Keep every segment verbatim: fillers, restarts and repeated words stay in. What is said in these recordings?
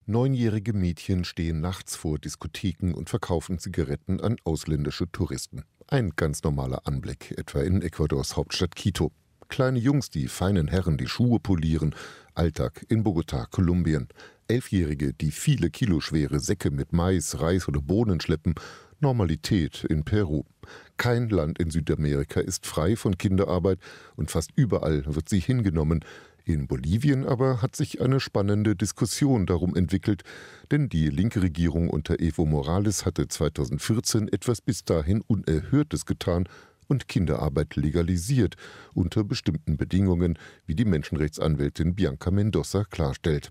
Neunjährige Mädchen stehen nachts vor Diskotheken und verkaufen Zigaretten an ausländische Touristen. Ein ganz normaler Anblick, etwa in Ecuadors Hauptstadt Quito. Kleine Jungs, die feinen Herren die Schuhe polieren. Alltag in Bogotá, Kolumbien. Elfjährige, die viele Kilo schwere Säcke mit Mais, Reis oder Bohnen schleppen. Normalität in Peru. Kein Land in Südamerika ist frei von Kinderarbeit und fast überall wird sie hingenommen. In Bolivien aber hat sich eine spannende Diskussion darum entwickelt, denn die linke Regierung unter Evo Morales hatte zweitausendvierzehn etwas bis dahin Unerhörtes getan und Kinderarbeit legalisiert, unter bestimmten Bedingungen, wie die Menschenrechtsanwältin Bianca Mendoza klarstellt.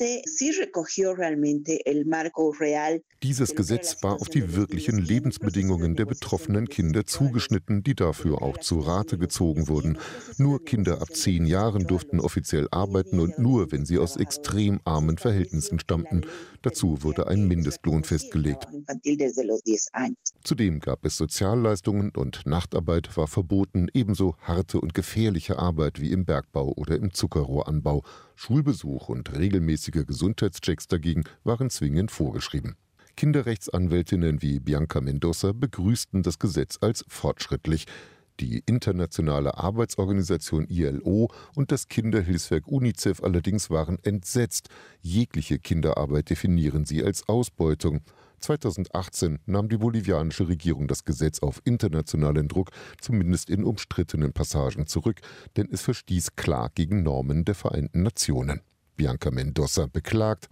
Dieses Gesetz war auf die wirklichen Lebensbedingungen der betroffenen Kinder zugeschnitten, die dafür auch zu Rate gezogen wurden. Nur Kinder ab zehn Jahren durften offiziell arbeiten und nur, wenn sie aus extrem armen Verhältnissen stammten. Dazu wurde ein Mindestlohn festgelegt. Zudem gab es Sozialleistungen und Nachtarbeit war verboten, ebenso harte und gefährliche Arbeit wie im Bergbau oder im Zuckerrohranbau. Schulbesuch und regelmäßige Gesundheitschecks dagegen waren zwingend vorgeschrieben. Kinderrechtsanwältinnen wie Bianca Mendoza begrüßten das Gesetz als fortschrittlich. Die internationale Arbeitsorganisation I L O und das Kinderhilfswerk UNICEF allerdings waren entsetzt. Jegliche Kinderarbeit definieren sie als Ausbeutung. zweitausendachtzehn nahm die bolivianische Regierung das Gesetz auf internationalen Druck, zumindest in umstrittenen Passagen, zurück, denn es verstieß klar gegen Normen der Vereinten Nationen. Bianca Mendoza beklagt: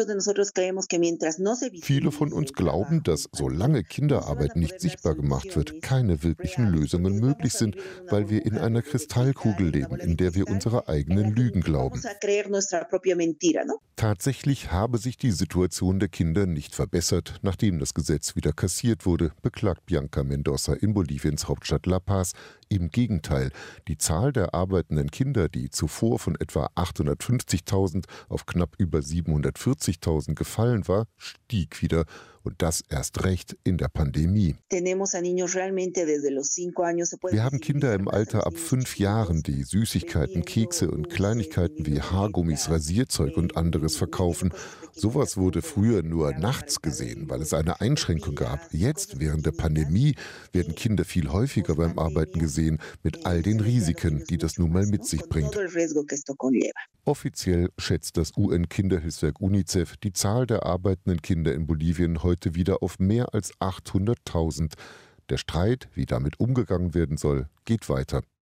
Viele von uns glauben, dass solange Kinderarbeit nicht sichtbar gemacht wird, keine wirklichen Lösungen möglich sind, weil wir in einer Kristallkugel leben, in der wir unsere eigenen Lügen glauben. Tatsächlich habe sich die Situation der Kinder nicht verbessert, nachdem das Gesetz wieder kassiert wurde, beklagt Bianca Mendoza in Boliviens Hauptstadt La Paz. Im Gegenteil, die Zahl der arbeitenden Kinder, die zuvor von etwa achthundertfünfzigtausend auf knapp über siebenhundertvierzigtausend gefallen war, stieg wieder. Und das erst recht in der Pandemie. Wir haben Kinder im Alter ab fünf Jahren, die Süßigkeiten, Kekse und Kleinigkeiten wie Haargummis, Rasierzeug und anderes verkaufen. Sowas wurde früher nur nachts gesehen, weil es eine Einschränkung gab. Jetzt, während der Pandemie, werden Kinder viel häufiger beim Arbeiten gesehen, mit all den Risiken, die das nun mal mit sich bringt. Offiziell schätzt das U N-Kinderhilfswerk UNICEF die Zahl der arbeitenden Kinder in Bolivien heute wieder auf mehr als achthunderttausend. Der Streit, wie damit umgegangen werden soll, geht weiter.